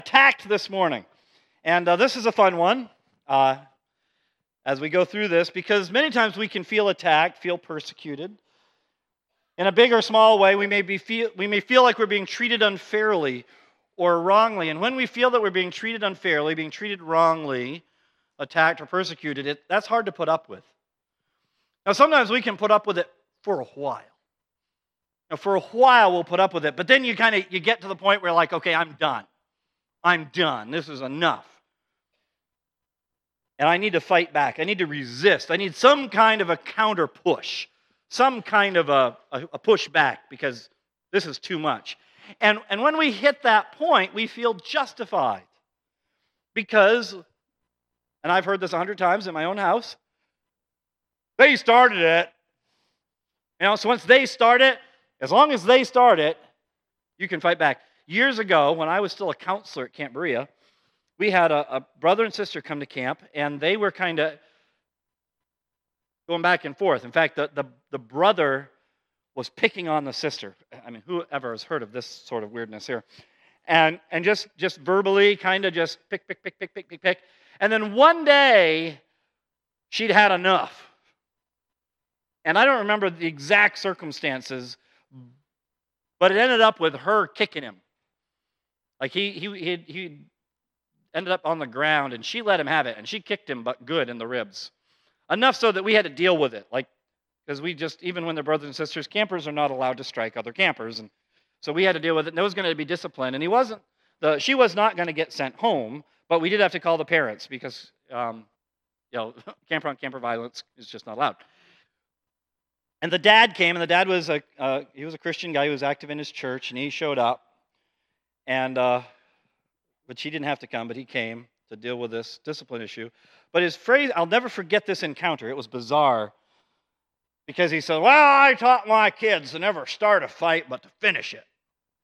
Attacked this morning. And this is a fun one as we go through this, because many times we can feel attacked, feel persecuted. In a big or small way, we may feel like we're being treated unfairly or wrongly. And when we feel that we're being treated unfairly, being treated wrongly, attacked or persecuted, that's hard to put up with. Now, sometimes we can put up with it for a while. Now, for a while, we'll put up with it, but then you get to the point where you're like, okay, I'm done. I'm done. This is enough. And I need to fight back. I need to resist. I need some kind of a counter push, some kind of a push back, because this is too much. And when we hit that point, we feel justified. Because, and I've heard this 100 times in my own house, they started it. So once they start it, as long as they start it, you can fight back. Years ago, when I was still a counselor at Camp Berea, we had a brother and sister come to camp, and they were kind of going back and forth. In fact, the brother was picking on the sister. I mean, whoever has heard of this sort of weirdness here? And just verbally, kind of just pick. And then one day, she'd had enough. And I don't remember the exact circumstances, but it ended up with her kicking him. Like he ended up on the ground, and she let him have it, and she kicked him, but good in the ribs. Enough so that we had to deal with it, because even when they're brothers and sisters, campers are not allowed to strike other campers, and so we had to deal with it. And there was going to be discipline, and she was not going to get sent home, but we did have to call the parents because camper violence is just not allowed. And the dad came, and the dad was he was a Christian guy who was active in his church, and he showed up, and but she didn't have to come, but he came to deal with this discipline issue. But his phrase, I'll never forget this encounter. It was bizarre, because he said, well, I taught my kids to never start a fight, but to finish it.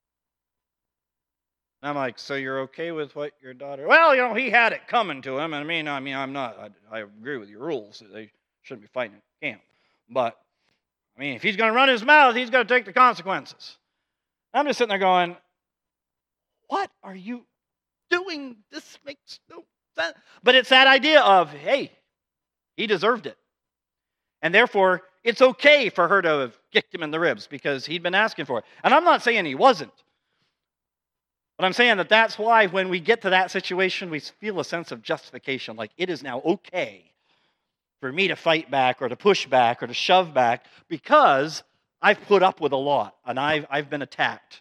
And I'm like, so you're okay with what your daughter... Well, he had it coming to him. And I'm not... I agree with your rules. They shouldn't be fighting at camp. But, if he's going to run his mouth, he's going to take the consequences. I'm just sitting there going, what are you doing? This makes no sense. But it's that idea of, hey, he deserved it. And therefore, it's okay for her to have kicked him in the ribs because he'd been asking for it. And I'm not saying he wasn't. But I'm saying that's why when we get to that situation, we feel a sense of justification. Like it is now okay for me to fight back or to push back or to shove back because I've put up with a lot and I've been attacked.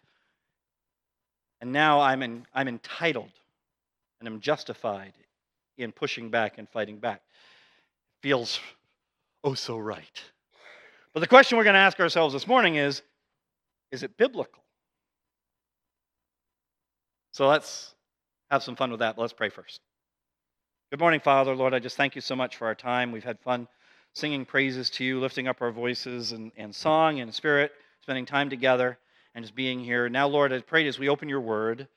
And now I'm entitled and I'm justified in pushing back and fighting back. Feels oh so right. But the question we're going to ask ourselves this morning is it biblical? So let's have some fun with that. But let's pray first. Good morning, Father. Lord, I just thank you so much for our time. We've had fun singing praises to you, lifting up our voices and song and spirit, spending time together and just being here. Now, Lord, I pray as we open your word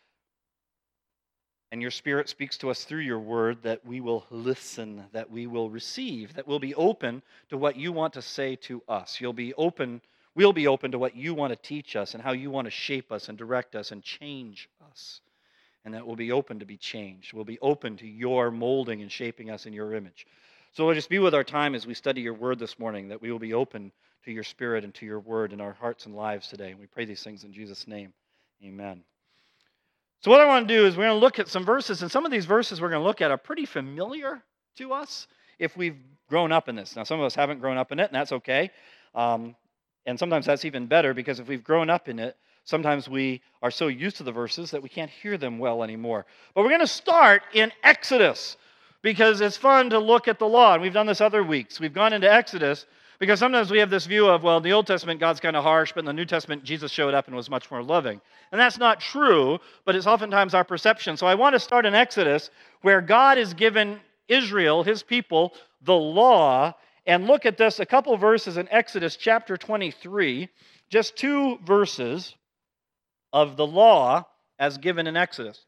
and your Spirit speaks to us through your word, that we will listen, that we will receive, that we'll be open to what you want to say to us. We'll be open to what you want to teach us and how you want to shape us and direct us and change us. And that we'll be open to be changed. We'll be open to your molding and shaping us in your image. So Lord, just be with our time as we study your word this morning, that we will be open to your Spirit and to your word in our hearts and lives today. And we pray these things in Jesus' name. Amen. So what I want to do is we're going to look at some verses, and some of these verses we're going to look at are pretty familiar to us if we've grown up in this. Now, some of us haven't grown up in it, and that's okay. And sometimes that's even better, because if we've grown up in it, sometimes we are so used to the verses that we can't hear them well anymore. But we're going to start in Exodus, because it's fun to look at the law, and we've done this other weeks. We've gone into Exodus, because sometimes we have this view of, well, in the Old Testament, God's kind of harsh, but in the New Testament, Jesus showed up and was much more loving. And that's not true, but it's oftentimes our perception. So I want to start in Exodus, where God has given Israel, his people, the law, and look at this, a couple verses in Exodus chapter 23, just 2 verses of the law as given in Exodus.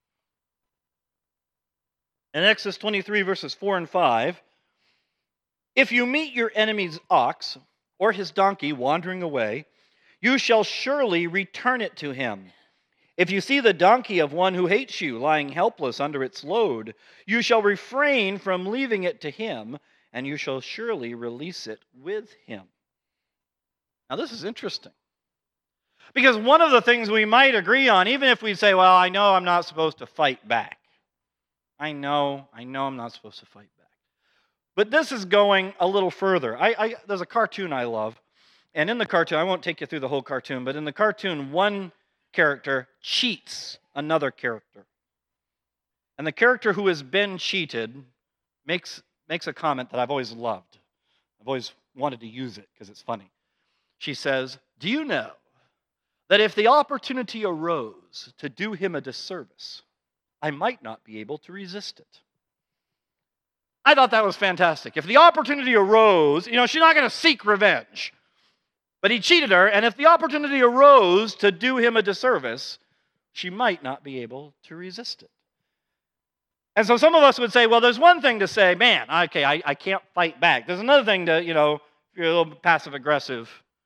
In Exodus 23, verses 4 and 5, if you meet your enemy's ox or his donkey wandering away, you shall surely return it to him. If you see the donkey of one who hates you lying helpless under its load, you shall refrain from leaving it to him, and you shall surely release it with him. Now, this is interesting. Because one of the things we might agree on, even if we say, well, I know I'm not supposed to fight back. I know I'm not supposed to fight back. But this is going a little further. There's a cartoon I love. And in the cartoon, I won't take you through the whole cartoon, but in the cartoon, one character cheats another character. And the character who has been cheated makes a comment that I've always loved. I've always wanted to use it because it's funny. She says, "Do you know that if the opportunity arose to do him a disservice, I might not be able to resist it?" I thought that was fantastic. If the opportunity arose, she's not going to seek revenge. But he cheated her, and if the opportunity arose to do him a disservice, she might not be able to resist it. And so some of us would say, well, there's one thing to say, man, okay, I can't fight back. There's another thing to, if you're a little passive-aggressive,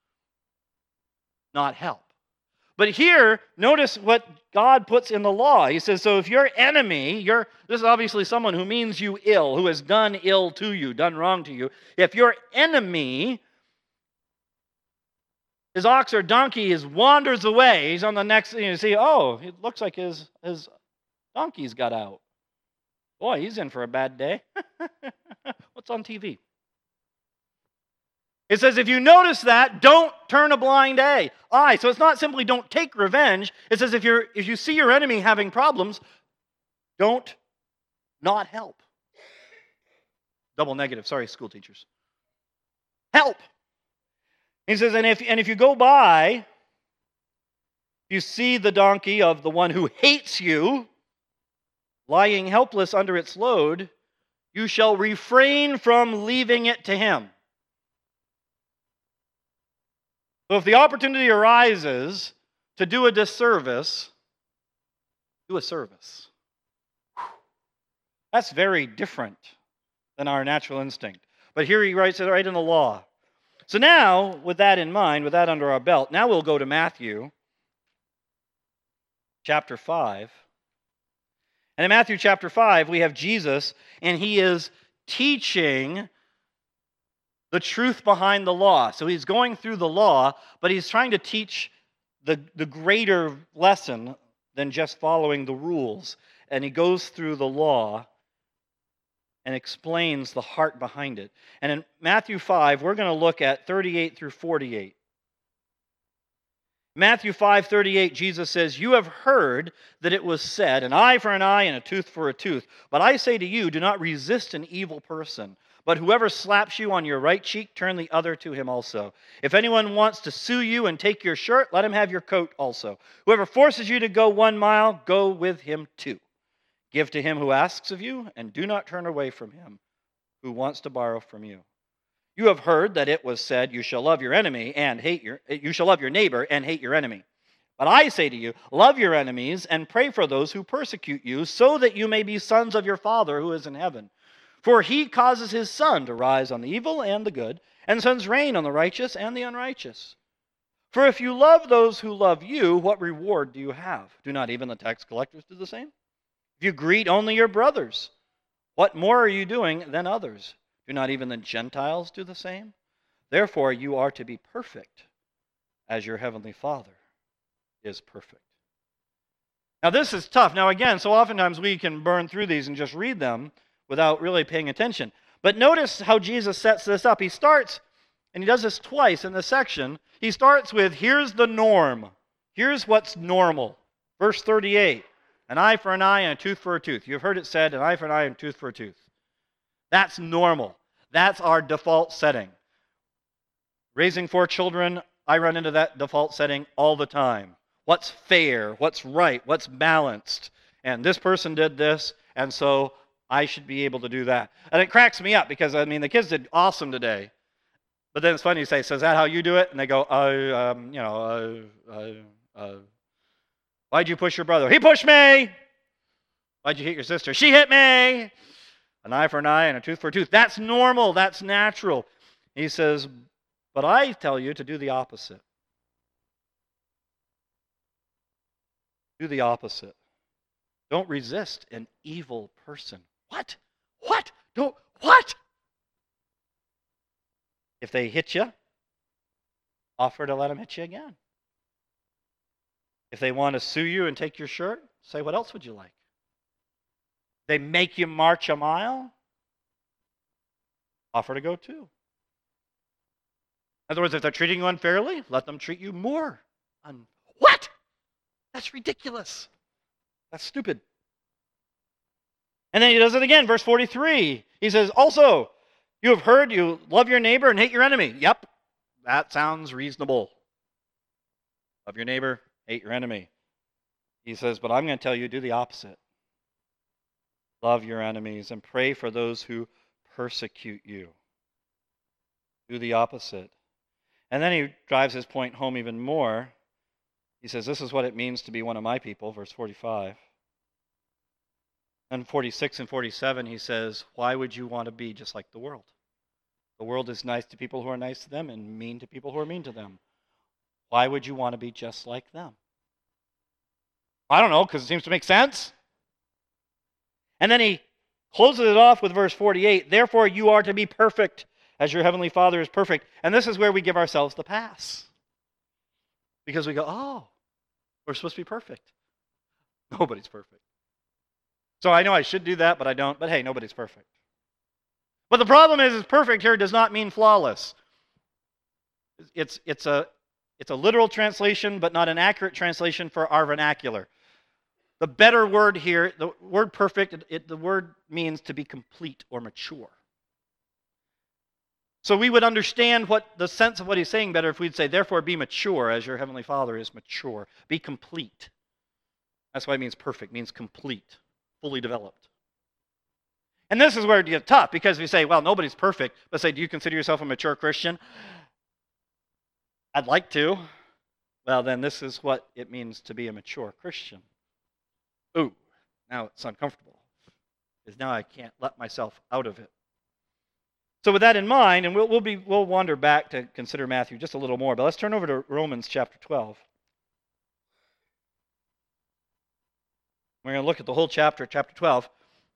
not help. But here, notice what God puts in the law. He says, so if your enemy, this is obviously someone who means you ill, who has done ill to you, done wrong to you. If your enemy, his ox or donkey wanders away, he's on the next, you see, oh, it looks like his donkey's got out. Boy, he's in for a bad day. What's on TV? It says, if you notice that, don't turn a blind eye. So it's not simply don't take revenge. It says if you see your enemy having problems, don't not help. Double negative. Sorry, school teachers. Help. He says, and if you go by, you see the donkey of the one who hates you lying helpless under its load, you shall refrain from leaving it to him. So if the opportunity arises to do a disservice, do a service. That's very different than our natural instinct. But here he writes it right in the law. So now, with that in mind, with that under our belt, now we'll go to Matthew chapter 5. And in Matthew chapter 5, we have Jesus, and he is teaching the truth behind the law. So he's going through the law, but he's trying to teach the greater lesson than just following the rules. And he goes through the law and explains the heart behind it. And in Matthew 5, we're going to look at 38 through 48. Matthew 5:38, Jesus says, "You have heard that it was said, an eye for an eye and a tooth for a tooth. But I say to you, do not resist an evil person. But whoever slaps you on your right cheek, turn the other to him also. If anyone wants to sue you and take your shirt, let him have your coat also. Whoever forces you to go 1 mile, go with him 2. Give to him who asks of you, and do not turn away from him who wants to borrow from you. You have heard that it was said, you shall love your enemy and you shall love your neighbor and hate your enemy. But I say to you, love your enemies and pray for those who persecute you, so that you may be sons of your Father who is in heaven. For he causes his sun to rise on the evil and the good, and sends rain on the righteous and the unrighteous. For if you love those who love you, what reward do you have? Do not even the tax collectors do the same? If you greet only your brothers, what more are you doing than others? Do not even the Gentiles do the same? Therefore you are to be perfect, as your heavenly Father is perfect." Now this is tough. Now again, so oftentimes we can burn through these and just read them without really paying attention. But notice how Jesus sets this up. He starts, and he does this twice in this section. He starts with, here's the norm. Here's what's normal. Verse 38, an eye for an eye and a tooth for a tooth. You've heard it said, an eye for an eye and a tooth for a tooth. That's normal. That's our default setting. Raising 4 children, I run into that default setting all the time. What's fair? What's right? What's balanced? And this person did this, and so I should be able to do that. And it cracks me up because, the kids did awesome today. But then it's funny you say, so is that how you do it? And they go, why'd you push your brother? He pushed me. Why'd you hit your sister? She hit me. An eye for an eye and a tooth for a tooth. That's normal. That's natural. He says, but I tell you to do the opposite. Do the opposite. Don't resist an evil person. What? What? Don't, what? If they hit you, offer to let them hit you again. If they want to sue you and take your shirt, say, what else would you like? They make you march a mile, offer to go too. In other words, if they're treating you unfairly, let them treat you more. What? That's ridiculous. That's stupid. And then he does it again, verse 43. He says, also, you have heard you love your neighbor and hate your enemy. Yep, that sounds reasonable. Love your neighbor, hate your enemy. He says, but I'm going to tell you, do the opposite. Love your enemies and pray for those who persecute you. Do the opposite. And then he drives his point home even more. He says, this is what it means to be one of my people, verse 45. And 46 and 47, he says, why would you want to be just like the world? The world is nice to people who are nice to them and mean to people who are mean to them. Why would you want to be just like them? I don't know, because it seems to make sense. And then he closes it off with verse 48, therefore you are to be perfect as your heavenly Father is perfect. And this is where we give ourselves the pass. Because we go, oh, we're supposed to be perfect. Nobody's perfect. So I know I should do that, but I don't. But hey, nobody's perfect. But the problem is perfect here does not mean flawless. It's a literal translation, but not an accurate translation for our vernacular. The better word here, the word perfect, the word means to be complete or mature. So we would understand what the sense of what he's saying better if we'd say, therefore be mature as your heavenly Father is mature. Be complete. That's why it means perfect, means complete, fully developed. And this is where it gets tough, because we say, well, nobody's perfect, but say, do you consider yourself a mature Christian? I'd like to. Well, then this is what it means to be a mature Christian. Ooh, now it's uncomfortable, because now I can't let myself out of it. So with that in mind, and we'll wander back to consider Matthew just a little more, but let's turn over to Romans chapter 12. We're going to look at the whole chapter 12.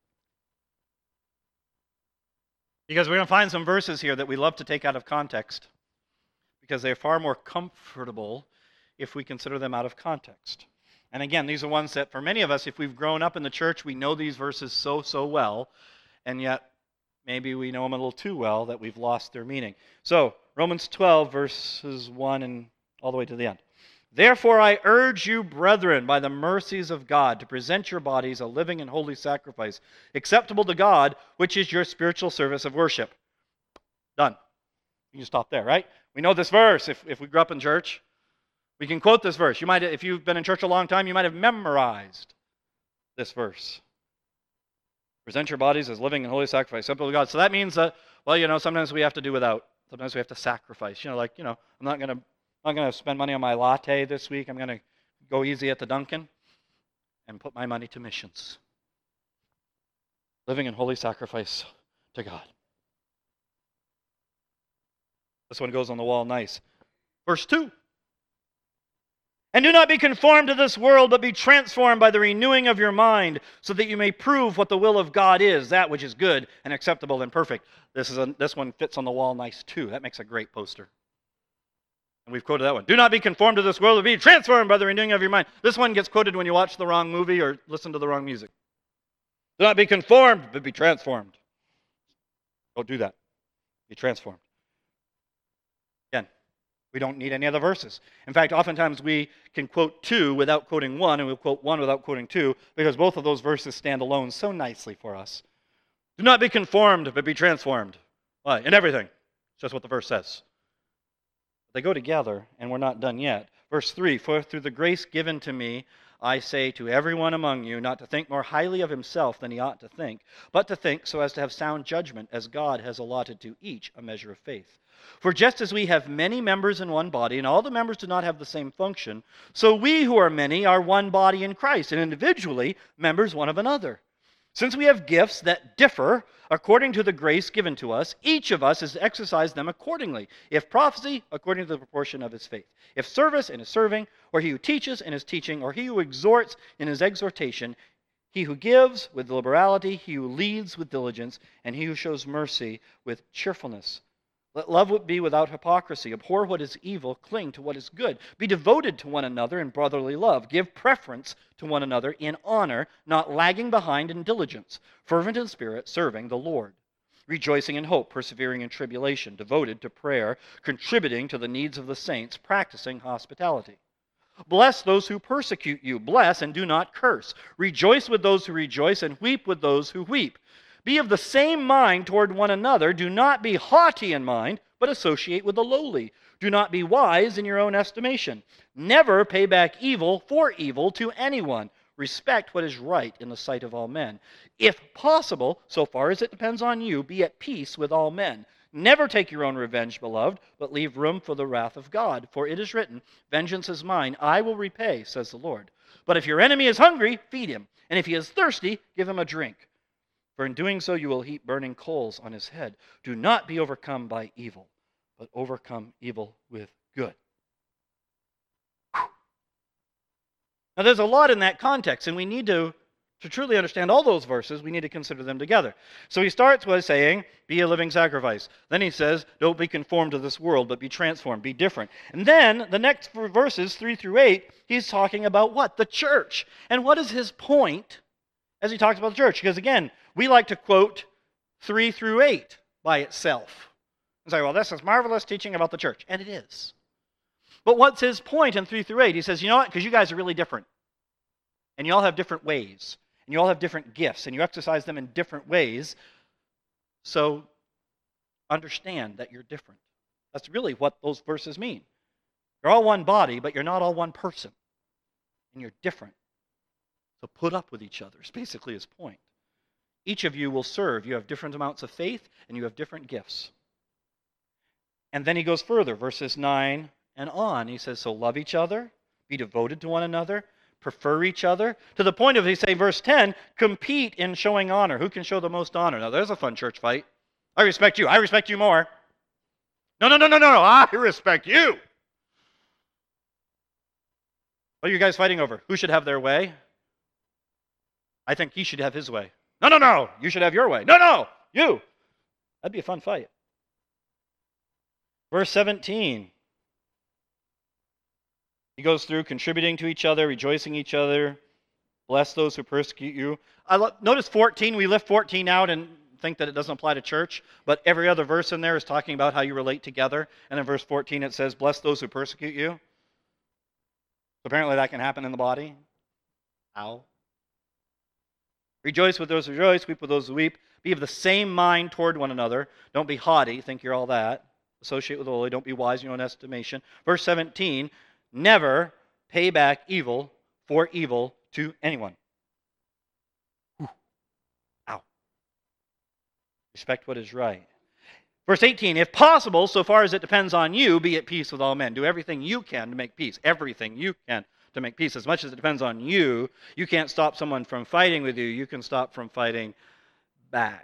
Because we're going to find some verses here that we love to take out of context, because they're far more comfortable if we consider them out of context. And again, these are ones that for many of us, if we've grown up in the church, we know these verses so well, and yet maybe we know them a little too well that we've lost their meaning. So, Romans 12, verses 1 and all the way to the end. Therefore I urge you, brethren, by the mercies of God, to present your bodies a living and holy sacrifice, acceptable to God, which is your spiritual service of worship. Done. You can stop there, right? We know this verse if we grew up in church. We can quote this verse. You might, if you've been in church a long time, you might have memorized this verse. Present your bodies as living and holy sacrifice, acceptable to God. So that means that, well, sometimes we have to do without. Sometimes we have to sacrifice. I'm not going to spend money on my latte this week. I'm going to go easy at the Dunkin' and put my money to missions. Living in holy sacrifice to God. This one goes on the wall nice. Verse 2. And do not be conformed to this world, but be transformed by the renewing of your mind, so that you may prove what the will of God is, that which is good and acceptable and perfect. This one fits on the wall nice too. That makes a great poster. And we've quoted that one. Do not be conformed to this world, but be transformed by the renewing of your mind. This one gets quoted when you watch the wrong movie or listen to the wrong music. Do not be conformed, but be transformed. Don't do that. Be transformed. Again, we don't need any other verses. In fact, oftentimes we can quote two without quoting one, and we'll quote one without quoting two, because both of those verses stand alone so nicely for us. Do not be conformed, but be transformed. Why? In everything. It's just what the verse says. They go together, and we're not done yet. Verse 3, for through the grace given to me, I say to everyone among you not to think more highly of himself than he ought to think, but to think so as to have sound judgment, as God has allotted to each a measure of faith. For just as we have many members in one body, and all the members do not have the same function, so we who are many are one body in Christ, and individually members one of another. Since we have gifts that differ according to the grace given to us, each of us is to exercise them accordingly. If prophecy, according to the proportion of his faith. If service, in his serving, or he who teaches in his teaching, or he who exhorts in his exhortation, he who gives with liberality, he who leads with diligence, and he who shows mercy with cheerfulness. Let love be without hypocrisy. Abhor what is evil, cling to what is good. Be devoted to one another in brotherly love. Give preference to one another in honor, not lagging behind in diligence. Fervent in spirit, serving the Lord. Rejoicing in hope, persevering in tribulation, devoted to prayer, contributing to the needs of the saints, practicing hospitality. Bless those who persecute you. Bless and do not curse. Rejoice with those who rejoice and weep with those who weep. Be of the same mind toward one another. Do not be haughty in mind, but associate with the lowly. Do not be wise in your own estimation. Never pay back evil for evil to anyone. Respect what is right in the sight of all men. If possible, so far as it depends on you, be at peace with all men. Never take your own revenge, beloved, but leave room for the wrath of God. For it is written, vengeance is mine, I will repay, says the Lord. But if your enemy is hungry, feed him. And if he is thirsty, give him a drink. For in doing so, you will heap burning coals on his head. Do not be overcome by evil, but overcome evil with good. Now, there's a lot in that context, and we need to truly understand all those verses, we need to consider them together. So he starts by saying, be a living sacrifice. Then he says, don't be conformed to this world, but be transformed, be different. And then, the next verses, 3 through 8, he's talking about what? The church. And what is his point as he talks about the church? Because again, we like to quote 3 through 8 by itself. And say, well, this is marvelous teaching about the church. And it is. But what's his point in 3 through 8? He says, you know what? Because you guys are really different. And you all have different ways. And you all have different gifts. And you exercise them in different ways. So understand that you're different. That's really what those verses mean. You're all one body, but you're not all one person. And you're different. So put up with each other is basically his point. Each of you will serve. You have different amounts of faith, and you have different gifts. And then he goes further, verses 9 and on. He says, so love each other, be devoted to one another, prefer each other, to the point of, he say, verse 10, compete in showing honor. Who can show the most honor? Now, there's a fun church fight. I respect you. I respect you more. No. I respect you. What are you guys fighting over? Who should have their way? I think he should have his way. No. You should have your way. No. You. That'd be a fun fight. Verse 17. He goes through contributing to each other, rejoicing each other, bless those who persecute you. Notice 14, we lift 14 out and think that it doesn't apply to church, but every other verse in there is talking about how you relate together. And in verse 14 it says, bless those who persecute you. So apparently that can happen in the body. How? Rejoice with those who rejoice, weep with those who weep. Be of the same mind toward one another. Don't be haughty, think you're all that. Associate with the lowly, don't be wise in your own estimation. Verse 17, never pay back evil for evil to anyone. Ow. Respect what is right. Verse 18, if possible, so far as it depends on you, be at peace with all men. Do everything you can to make peace. Everything you can to make peace. As much as it depends on you, you can't stop someone from fighting with you. You can stop from fighting back.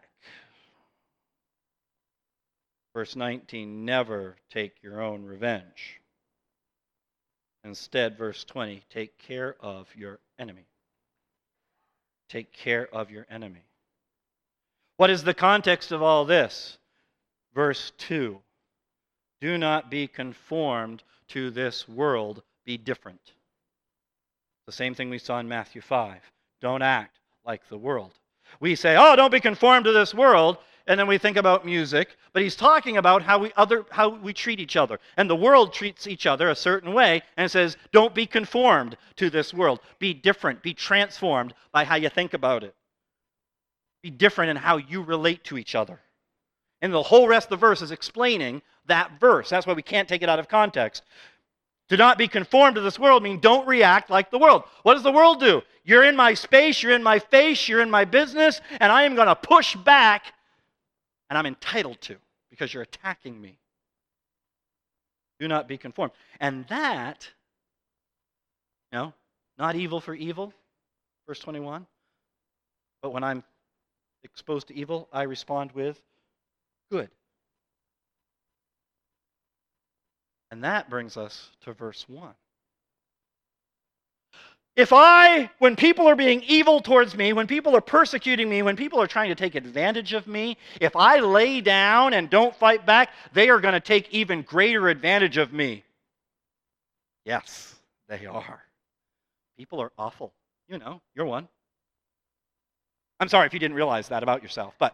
Verse 19, never take your own revenge. Instead, verse 20, take care of your enemy. Take care of your enemy. What is the context of all this? Verse 2, do not be conformed to this world, be different. The same thing we saw in Matthew 5. Don't act like the world. We say, oh, don't be conformed to this world, and then we think about music, but he's talking about how we treat each other. And the world treats each other a certain way, and says, don't be conformed to this world. Be different, be transformed by how you think about it. Be different in how you relate to each other. And the whole rest of the verse is explaining that verse. That's why we can't take it out of context. Do not be conformed to this world means don't react like the world. What does the world do? You're in my space, you're in my face, you're in my business, and I am going to push back, and I'm entitled to because you're attacking me. Do not be conformed. And that, not evil for evil, verse 21, but when I'm exposed to evil, I respond with good. And that brings us to verse 1. When people are being evil towards me, when people are persecuting me, when people are trying to take advantage of me, if I lay down and don't fight back, they are going to take even greater advantage of me. Yes, they are. People are awful. You know, you're one. I'm sorry if you didn't realize that about yourself, but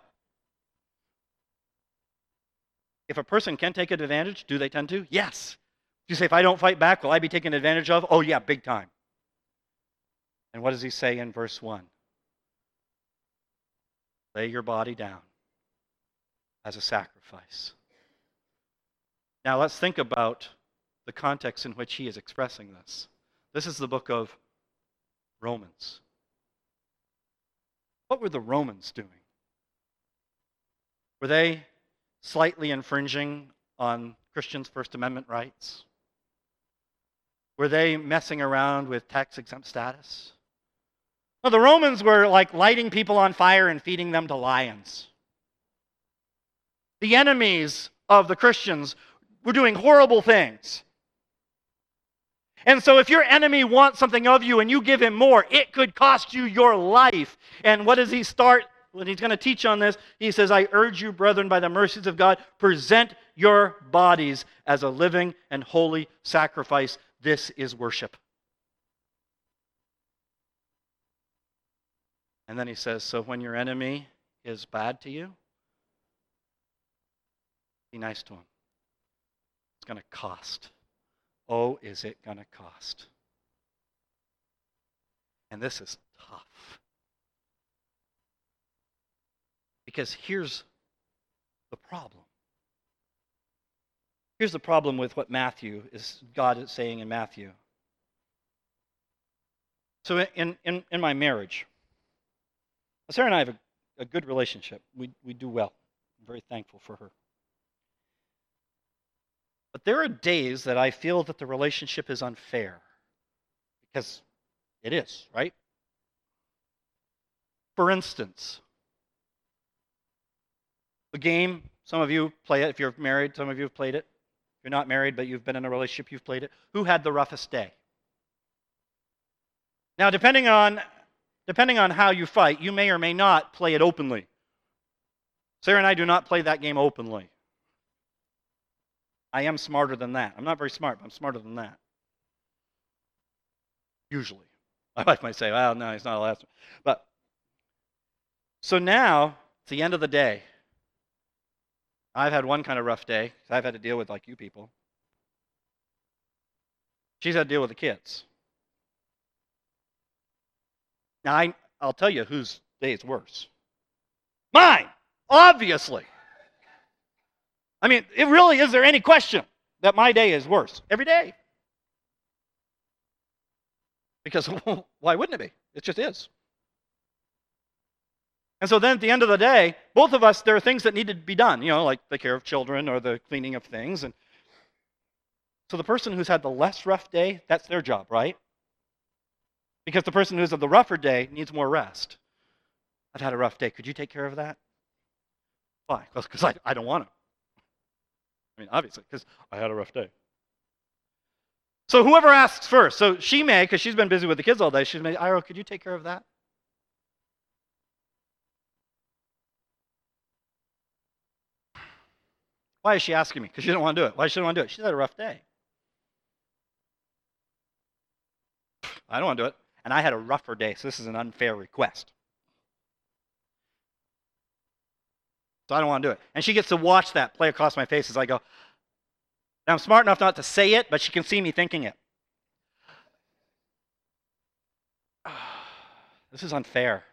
if a person can take advantage, do they tend to? Yes. You say, if I don't fight back, will I be taken advantage of? Oh yeah, big time. And what does he say in verse 1? Lay your body down as a sacrifice. Now let's think about the context in which he is expressing this. This is the book of Romans. What were the Romans doing? Were they slightly infringing on Christians' First Amendment rights? Were they messing around with tax-exempt status? No, the Romans were like lighting people on fire and feeding them to lions. The enemies of the Christians were doing horrible things. And so if your enemy wants something of you and you give him more, it could cost you your life. And what does he start? When he's going to teach on this, he says, I urge you, brethren, by the mercies of God, present your bodies as a living and holy sacrifice. This is worship. And then he says, so when your enemy is bad to you, be nice to him. It's going to cost. Oh, is it going to cost? And this is tough. Because here's the problem. Here's the problem with what God is saying in Matthew. So in my marriage, Sarah and I have a good relationship. We do well. I'm very thankful for her. But there are days that I feel that the relationship is unfair. Because it is, right? For instance, the game, some of you play it. If you're married, some of you have played it. If you're not married, but you've been in a relationship, you've played it. Who had the roughest day? Now, depending on how you fight, you may or may not play it openly. Sarah and I do not play that game openly. I am smarter than that. I'm not very smart, but I'm smarter than that. Usually. My wife might say, well, no, he's not allowed to. But, so now, it's the end of the day. I've had one kind of rough day, because I've had to deal with, like you people. She's had to deal with the kids. Now, I'll tell you whose day is worse. Mine! Obviously! I mean, is there any question that my day is worse? Every day. Because why wouldn't it be? It just is. And so then at the end of the day, both of us, there are things that need to be done, like the care of children or the cleaning of things. And so the person who's had the less rough day, that's their job, right? Because the person who's had the rougher day needs more rest. I've had a rough day. Could you take care of that? Why? Because I don't want to. I mean, obviously, because I had a rough day. So whoever asks first. So she may, because she's been busy with the kids all day, she's may, Ira, could you take care of that? Why is she asking me? Because she didn't want to do it. Why does she not want to do it? She's had a rough day. I don't want to do it. And I had a rougher day, so this is an unfair request. So I don't want to do it. And she gets to watch that play across my face as I go. And I'm smart enough not to say it, but she can see me thinking it. This is unfair.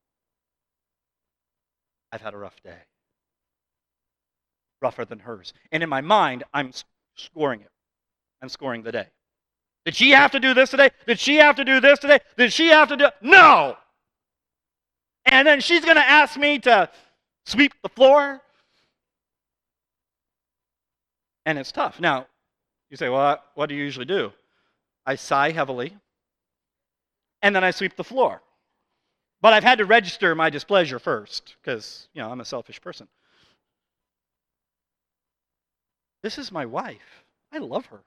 I've had a rough day. Rougher than hers. And in my mind, I'm scoring it. I'm scoring the day. Did she have to do this today? Did she have to do this today? Did she have to do it? No! And then she's going to ask me to sweep the floor. And it's tough. Now, you say, well, what do you usually do? I sigh heavily, and then I sweep the floor. But I've had to register my displeasure first because, I'm a selfish person. This is my wife. I love her.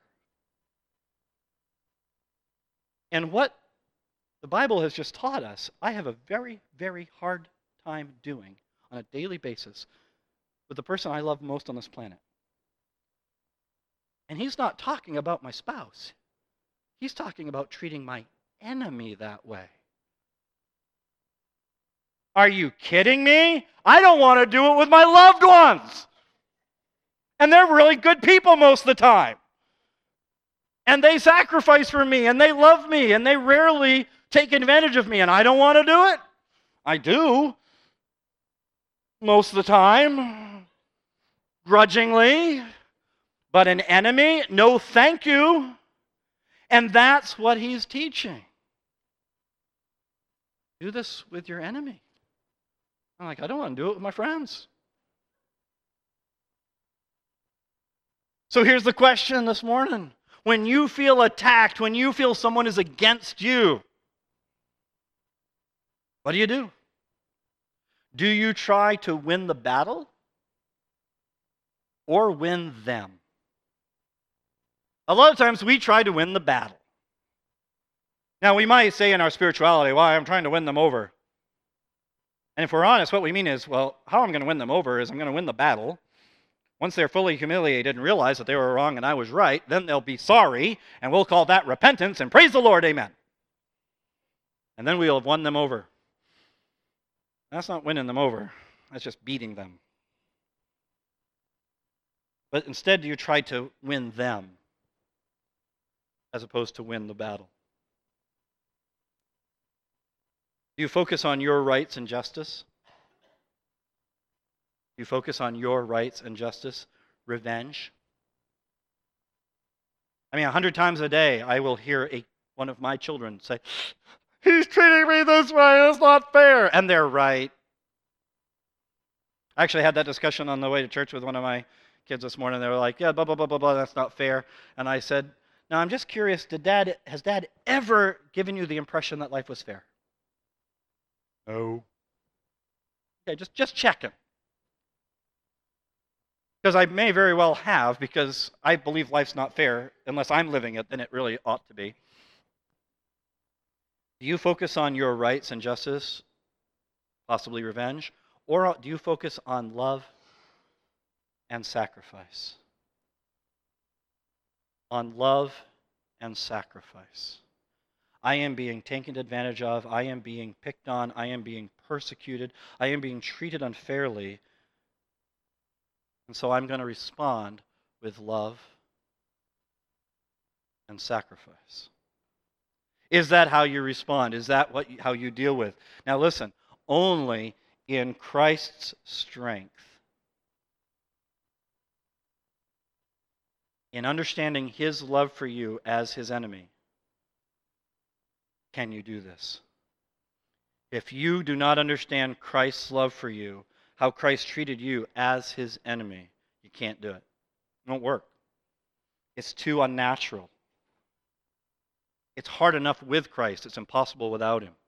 And what the Bible has just taught us, I have a very, very hard time doing on a daily basis with the person I love most on this planet. And he's not talking about my spouse. He's talking about treating my enemy that way. Are you kidding me? I don't want to do it with my loved ones. And they're really good people most of the time. And they sacrifice for me, and they love me, and they rarely take advantage of me, and I don't want to do it. I do. Most of the time. Grudgingly. But an enemy? No, thank you. And that's what he's teaching. Do this with your enemy. I'm like, I don't want to do it with my friends. So here's the question this morning. When you feel attacked, when you feel someone is against you, what do? Do you try to win the battle or win them? A lot of times we try to win the battle. Now we might say in our spirituality, well, I'm trying to win them over. And if we're honest, what we mean is, well, how I'm going to win them over is I'm going to win the battle. Once they're fully humiliated and realize that they were wrong and I was right, then they'll be sorry, and we'll call that repentance, and praise the Lord, amen. And then we'll have won them over. That's not winning them over. That's just beating them. But instead, you try to win them as opposed to win the battle. Do you focus on your rights and justice? Do you focus on your rights and justice? Revenge? 100 times a day, I will hear one of my children say, he's treating me this way, it's not fair. And they're right. I actually had that discussion on the way to church with one of my kids this morning. They were like, yeah, blah, blah, blah, blah, blah, that's not fair. And I said, now I'm just curious, has Dad ever given you the impression that life was fair? No. Okay, just checking. Because I may very well have, because I believe life's not fair. Unless I'm living it, then it really ought to be. Do you focus on your rights and justice, possibly revenge? Or do you focus on love and sacrifice? On love and sacrifice. I am being taken advantage of. I am being picked on. I am being persecuted. I am being treated unfairly. And so I'm going to respond with love and sacrifice. Is that how you respond? Is that how you deal with? Now listen, only in Christ's strength, in understanding his love for you as his enemy, can you do this. If you do not understand Christ's love for you, how Christ treated you as his enemy, you can't do it. It won't work. It's too unnatural. It's hard enough with Christ. It's impossible without him.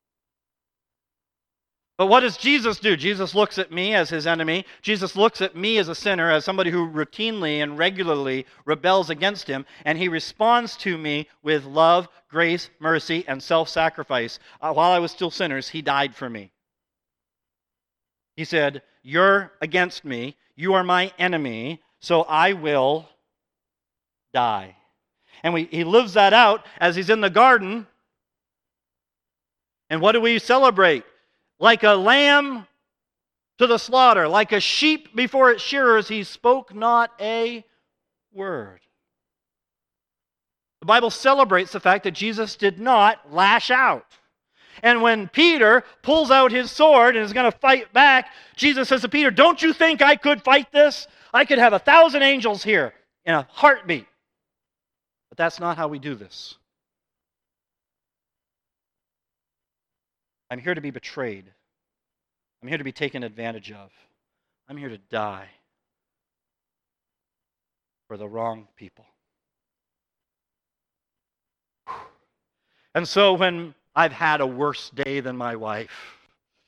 But what does Jesus do? Jesus looks at me as his enemy. Jesus looks at me as a sinner, as somebody who routinely and regularly rebels against him, and he responds to me with love, grace, mercy, and self-sacrifice. While I was still sinners, he died for me. He said, you're against me, you are my enemy, so I will die. And he lives that out as he's in the garden. And what do we celebrate? Like a lamb to the slaughter, like a sheep before its shearers, he spoke not a word. The Bible celebrates the fact that Jesus did not lash out. And when Peter pulls out his sword and is going to fight back, Jesus says to Peter, don't you think I could fight this? I could have 1,000 angels here in a heartbeat. But that's not how we do this. I'm here to be betrayed. I'm here to be taken advantage of. I'm here to die for the wrong people. And so when I've had a worse day than my wife.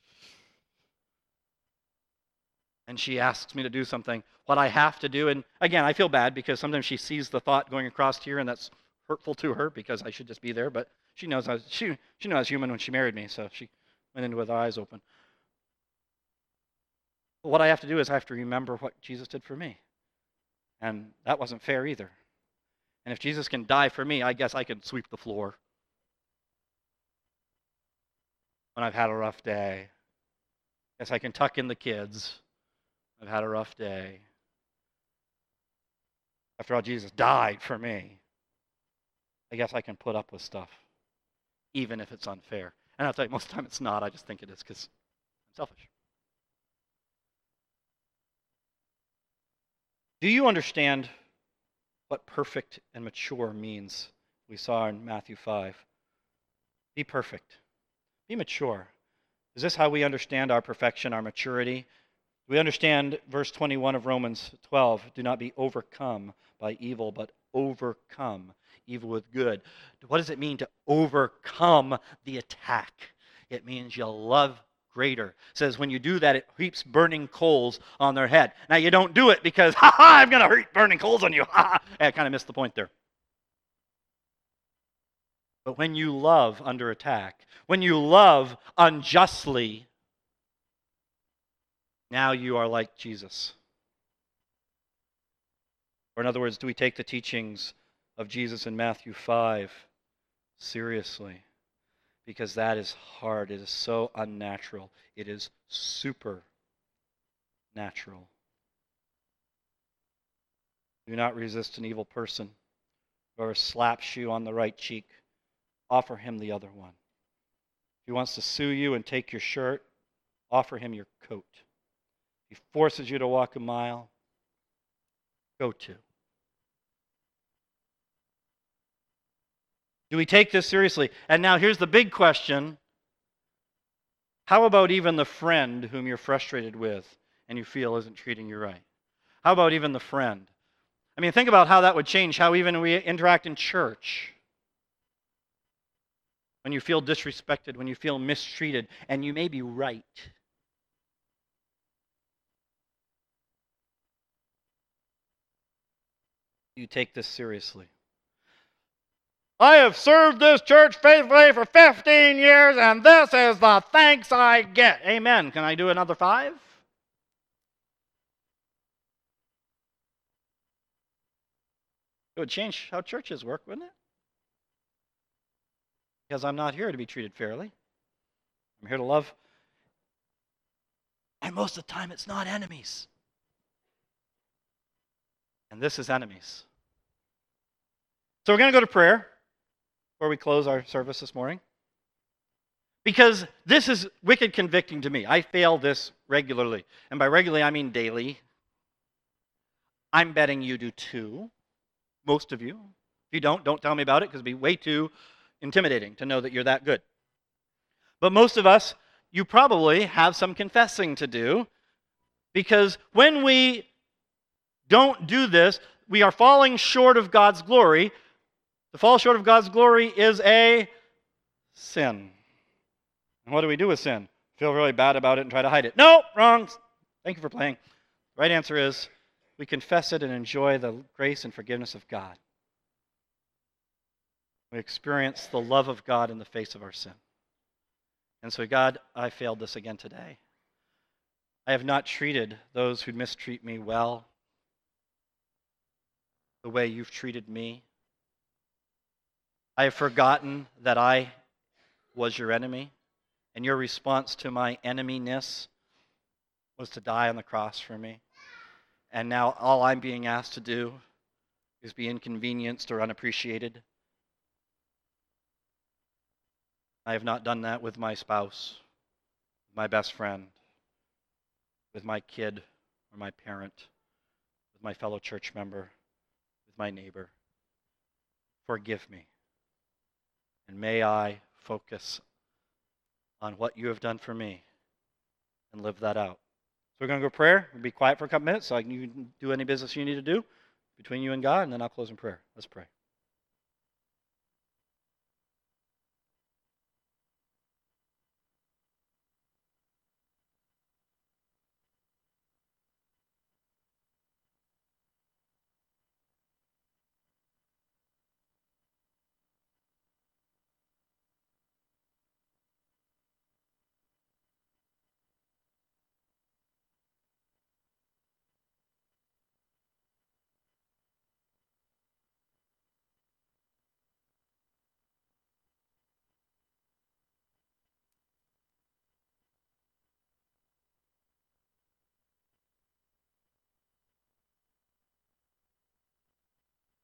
And she asks me to do something. What I have to do, and again, I feel bad because sometimes she sees the thought going across here, and that's hurtful to her because I should just be there. But she knows she knows I was human when she married me, so she went into it with her eyes open. But what I have to do is I have to remember what Jesus did for me. And that wasn't fair either. And if Jesus can die for me, I guess I can sweep the floor when I've had a rough day. I guess I can tuck in the kids. I've had a rough day. After all, Jesus died for me. I guess I can put up with stuff, even if it's unfair. And I'll tell you, most of the time it's not. I just think it is because I'm selfish. Do you understand what perfect and mature means? We saw in Matthew 5. Be perfect. Be mature. Is this how we understand our perfection, our maturity? We understand verse 21 of Romans 12. Do not be overcome by evil, but overcome evil with good. What does it mean to overcome the attack? It means you love greater. It says when you do that, it heaps burning coals on their head. Now you don't do it because, I'm going to heap burning coals on you. I kind of missed the point there. But when you love under attack, when you love unjustly, now you are like Jesus. Or in other words, do we take the teachings of Jesus in Matthew 5 seriously? Because that is hard. It is so unnatural. It is supernatural. Do not resist an evil person. Whoever slaps you on the right cheek, offer him the other one. If he wants to sue you and take your shirt, offer him your coat. If he forces you to walk a mile, go 2. Do we take this seriously? And now here's the big question. How about even the friend whom you're frustrated with and you feel isn't treating you right? How about even the friend? I mean, think about how that would change how even we interact in church. When you feel disrespected, when you feel mistreated, and you may be right. You take this seriously. I have served this church faithfully for 15 years, and this is the thanks I get. Amen. Can I do another 5? It would change how churches work, wouldn't it? Because I'm not here to be treated fairly. I'm here to love. And most of the time, it's not enemies. And this is enemies. So we're going to go to prayer before we close our service this morning. Because this is wicked convicting to me. I fail this regularly. And by regularly, I mean daily. I'm betting you do too. Most of you. If you don't tell me about it because it'd be way too intimidating to know that you're that good. But most of us, you probably have some confessing to do. Because when we don't do this, we are falling short of God's glory. To fall short of God's glory is a sin. And what do we do with sin? Feel really bad about it and try to hide it. No, wrong. Thank you for playing. The right answer is we confess it and enjoy the grace and forgiveness of God. We experience the love of God in the face of our sin. And so, God, I failed this again today. I have not treated those who mistreat me well the way you've treated me. I have forgotten that I was your enemy, and your response to my enemyness was to die on the cross for me. And now all I'm being asked to do is be inconvenienced or unappreciated. I have not done that with my spouse, my best friend, with my kid or my parent, with my fellow church member, with my neighbor. Forgive me. And may I focus on what you have done for me and live that out. So we're going to go to prayer. We'll be quiet for a couple minutes so you can do any business you need to do between you and God, and then I'll close in prayer. Let's pray.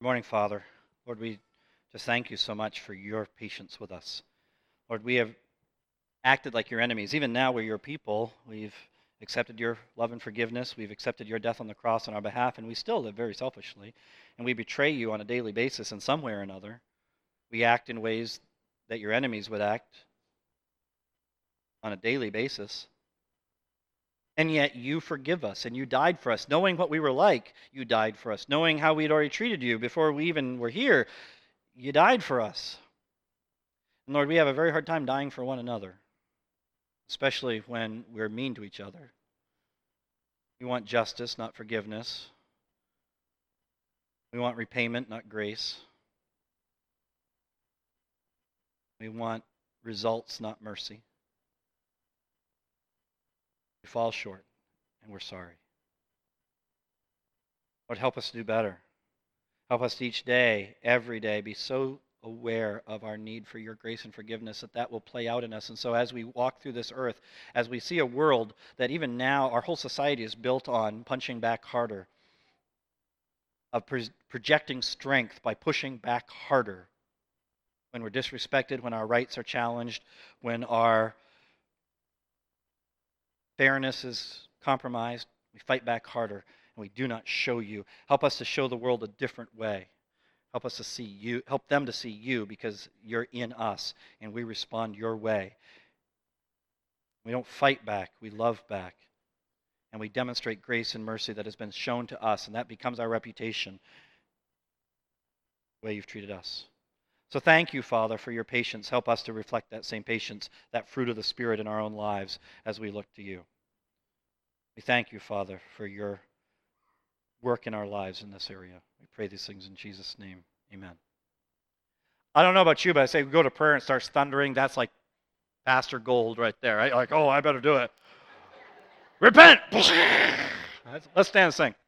Good morning, Father. Lord, we just thank you so much for your patience with us. Lord, we have acted like your enemies. Even now, we're your people. We've accepted your love and forgiveness. We've accepted your death on the cross on our behalf, and we still live very selfishly. And we betray you on a daily basis in some way or another. We act in ways that your enemies would act on a daily basis. And yet you forgive us, and you died for us. Knowing what we were like, you died for us. Knowing how we'd already treated you before we even were here, you died for us. And Lord, we have a very hard time dying for one another, especially when we're mean to each other. We want justice, not forgiveness. We want repayment, not grace. We want results, not mercy. We fall short, and we're sorry. Lord, help us to do better. Help us to each day, every day, be so aware of our need for your grace and forgiveness that will play out in us. And so as we walk through this earth, as we see a world that even now our whole society is built on punching back harder, of projecting strength by pushing back harder, when we're disrespected, when our rights are challenged, when our fairness is compromised, we fight back harder, and we do not show you. Help us to show the world a different way. Help us to see you, help them to see you, because you're in us, and we respond your way. We don't fight back, we love back. And we demonstrate grace and mercy that has been shown to us, and that becomes our reputation, the way you've treated us. So thank you, Father, for your patience. Help us to reflect that same patience, that fruit of the Spirit in our own lives as we look to you. We thank you, Father, for your work in our lives in this area. We pray these things in Jesus' name. Amen. I don't know about you, but I say we go to prayer and it starts thundering. That's like Pastor Gold right there, right? Like, oh, I better do it. Repent! Let's stand and sing.